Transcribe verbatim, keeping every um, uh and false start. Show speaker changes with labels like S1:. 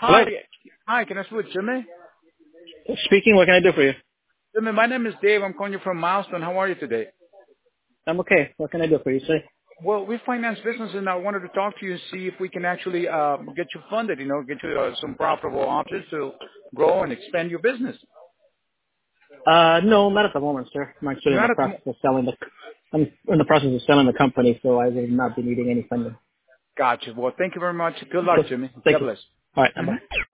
S1: Hello.
S2: Hi. Hi, can I speak with Jimmy?
S1: Speaking. What can I do for you?
S2: Jimmy, my name is Dave. I'm calling you from Milestone. How are you today?
S1: I'm okay. What can I do for you, sir?
S2: Well, we finance business, and I wanted to talk to you and see if we can actually uh, get you funded, you know, get you uh, some profitable options to grow and expand your business.
S1: Uh, no, not at the moment, sir. I'm actually in the
S2: Not at the
S1: process
S2: mo-
S1: of selling the. I'm in the process of selling the company, so I will not be needing any funding.
S2: Gotcha. Well, thank you very much. Good luck,
S1: Okay.
S2: Jimmy.
S1: Thank
S2: God
S1: you.
S2: bless.
S1: All right.
S2: hmm
S1: Bye.